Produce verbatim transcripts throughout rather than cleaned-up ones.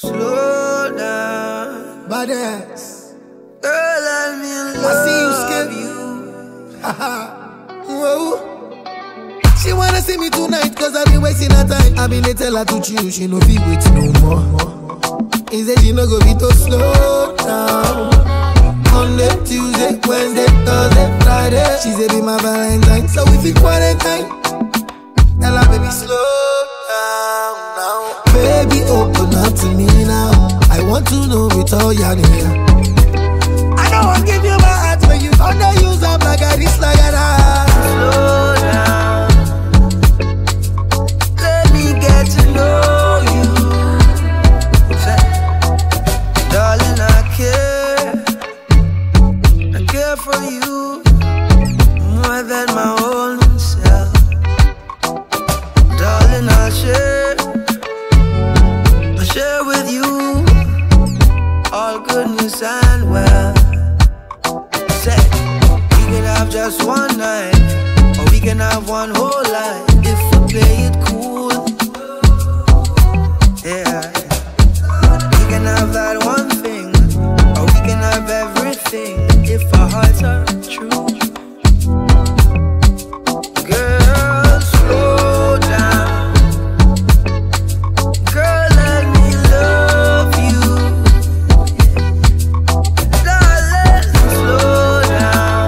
Slow down. Badass. Girl, let me love I see you, Skip. you. Whoa. She wanna see me tonight cause I been wasting her time. I been they tell her to chill, she no be wait no more. He said she no go be to slow down. Monday, Tuesday, Wednesday, Thursday, Friday. She said be my Valentine, so we fit quarantine. Tell her baby slow down now. Baby open up to me now. I want to know it all you need. I don't want to give you my heart when you gonna use up like a this like a that. Slow down. Let me get to know you. Say, darling, I care. I care for you more than my own self. Darling, I'll share. I'll share with you all goodness and wealth. Say, we can have just one night, or we can have one whole life if we play it cool. Yeah. We can have that one thing, or we can have everything if our hearts are true. Girl, slow down. Girl, let me love you. Darling, slow down.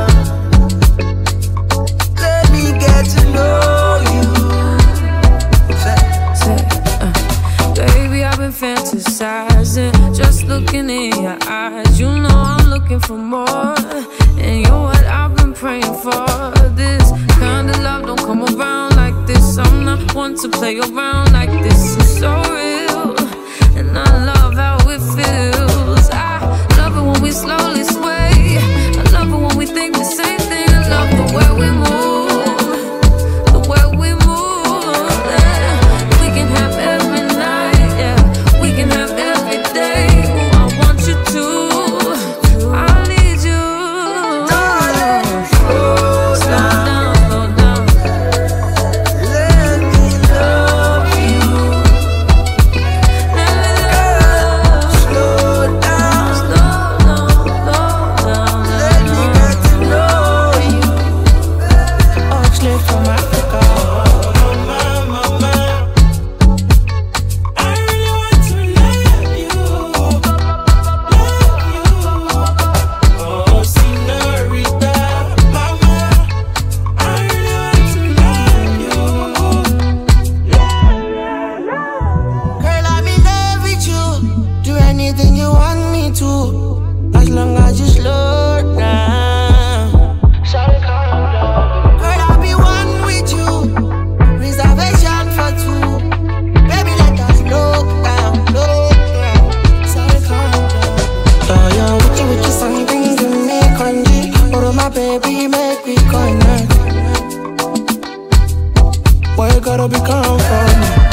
Let me get to know you. Say, Say, uh, baby, I've been fantasizing, just looking in your eyes. You know I'm looking for more, and you're what I've been praying for. This kind of love don't come around like this. I'm not one to play around like this. It's so real, and I love how it feels. I love it when we slowly sway. I love it when we think the same thing. I love the way we move, the way we move. Yeah. We can have every night, yeah. We can have every day. Ooh, I want you to. I need you. darling, slow Slow down. down, slow down. Let me love you. Let me Slow down. slow down, slow down. Let me get to know you. Oxley from Africa. I really want to love you, love you. Oh, señorita, mama. I really want to love you. Girl, I'm in love with you. Do anything you want me to, as long as you slow down. Girl, I'll be one with you. Reservation for two. Baby, let us look down, look down. Sorry, calm down. Oh, yo, with you, with you, something to make on me. Oh, my baby, make me connect. Boy, you gotta be calm for me.